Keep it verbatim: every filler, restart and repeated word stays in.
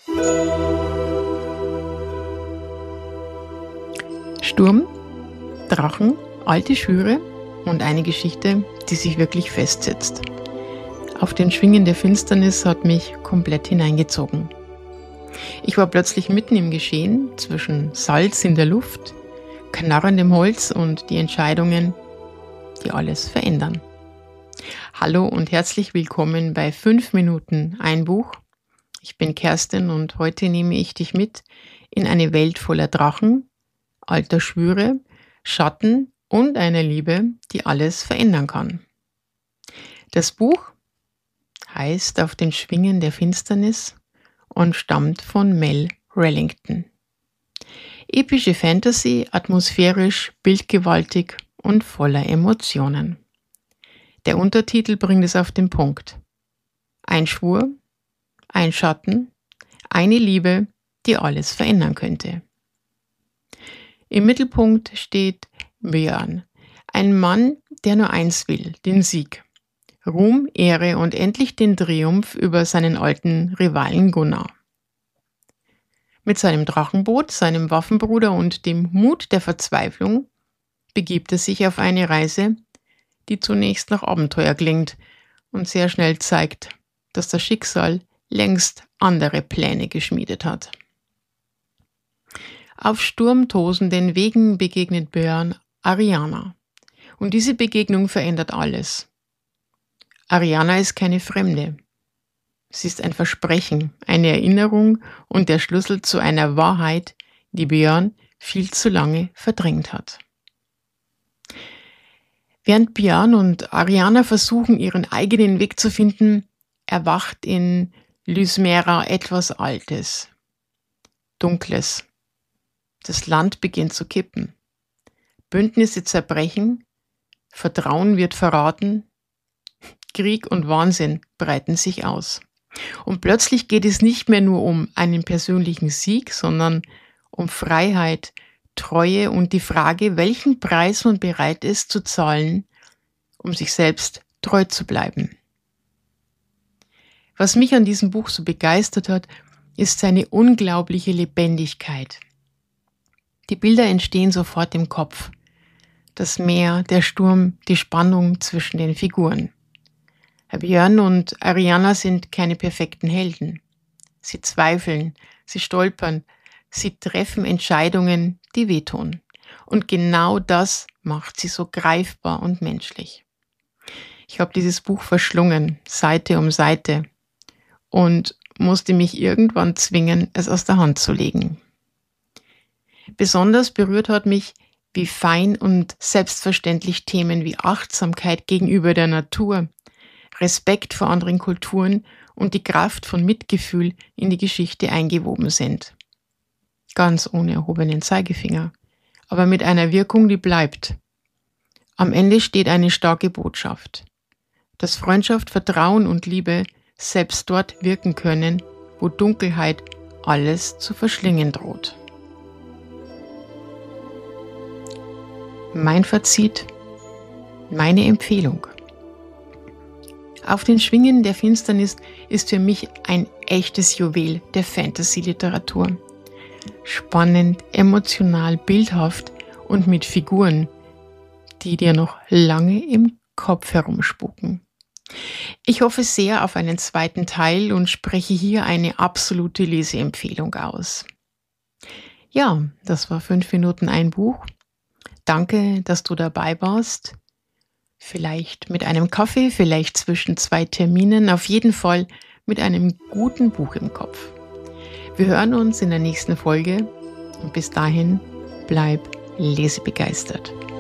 Sturm, Drachen, alte Schwüre und eine Geschichte, die sich wirklich festsetzt. Auf den Schwingen der Finsternis hat mich komplett hineingezogen. Ich war plötzlich mitten im Geschehen, zwischen Salz in der Luft, knarrendem Holz und die Entscheidungen, die alles verändern. Hallo und herzlich willkommen bei fünf Minuten ein Buch. Ich bin Kerstin und heute nehme ich dich mit in eine Welt voller Drachen, alter Schwüre, Schatten und einer Liebe, die alles verändern kann. Das Buch heißt Auf den Schwingen der Finsternis und stammt von Mel Rallington. Epische Fantasy, atmosphärisch, bildgewaltig und voller Emotionen. Der Untertitel bringt es auf den Punkt. Ein Schwur, ein Schatten, eine Liebe, die alles verändern könnte. Im Mittelpunkt steht Björn, ein Mann, der nur eins will, den Sieg. Ruhm, Ehre und endlich den Triumph über seinen alten Rivalen Gunnar. Mit seinem Drachenboot, seinem Waffenbruder und dem Mut der Verzweiflung begibt er sich auf eine Reise, die zunächst nach Abenteuer klingt und sehr schnell zeigt, dass das Schicksal längst andere Pläne geschmiedet hat. Auf sturmtosenden Wegen begegnet Björn Ariana. Und diese Begegnung verändert alles. Ariana ist keine Fremde. Sie ist ein Versprechen, eine Erinnerung und der Schlüssel zu einer Wahrheit, die Björn viel zu lange verdrängt hat. Während Björn und Ariana versuchen, ihren eigenen Weg zu finden, erwacht in Lysmera etwas Altes, Dunkles. Das Land beginnt zu kippen. Bündnisse zerbrechen, Vertrauen wird verraten, Krieg und Wahnsinn breiten sich aus. Und plötzlich geht es nicht mehr nur um einen persönlichen Sieg, sondern um Freiheit, Treue und die Frage, welchen Preis man bereit ist zu zahlen, um sich selbst treu zu bleiben. Was mich an diesem Buch so begeistert hat, ist seine unglaubliche Lebendigkeit. Die Bilder entstehen sofort im Kopf. Das Meer, der Sturm, die Spannung zwischen den Figuren. Björn und Ariana sind keine perfekten Helden. Sie zweifeln, sie stolpern, sie treffen Entscheidungen, die wehtun. Und genau das macht sie so greifbar und menschlich. Ich habe dieses Buch verschlungen, Seite um Seite, und musste mich irgendwann zwingen, es aus der Hand zu legen. Besonders berührt hat mich, wie fein und selbstverständlich Themen wie Achtsamkeit gegenüber der Natur, Respekt vor anderen Kulturen und die Kraft von Mitgefühl in die Geschichte eingewoben sind. Ganz ohne erhobenen Zeigefinger, aber mit einer Wirkung, die bleibt. Am Ende steht eine starke Botschaft, dass Freundschaft, Vertrauen und Liebe selbst dort wirken können, wo Dunkelheit alles zu verschlingen droht. Mein Fazit, meine Empfehlung. Auf den Schwingen der Finsternis ist für mich ein echtes Juwel der Fantasy-Literatur. Spannend, emotional, bildhaft und mit Figuren, die dir noch lange im Kopf herumspuken. Ich hoffe sehr auf einen zweiten Teil und spreche hier eine absolute Leseempfehlung aus. Ja, das war fünf Minuten ein Buch. Danke, dass du dabei warst. Vielleicht mit einem Kaffee, vielleicht zwischen zwei Terminen, auf jeden Fall mit einem guten Buch im Kopf. Wir hören uns in der nächsten Folge und bis dahin bleib lesebegeistert.